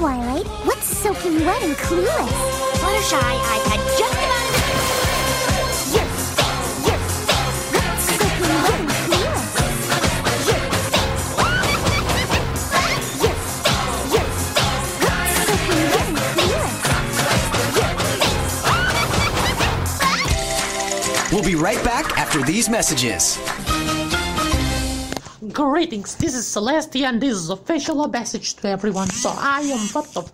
Twilight. What's soaking wet and clueless? Fluttershy, I've had just about What's soaking wet and clueless? What's soaking wet and clueless? We'll be right back after these messages. Greetings, this is Celestia and this is official message to everyone. So I am but the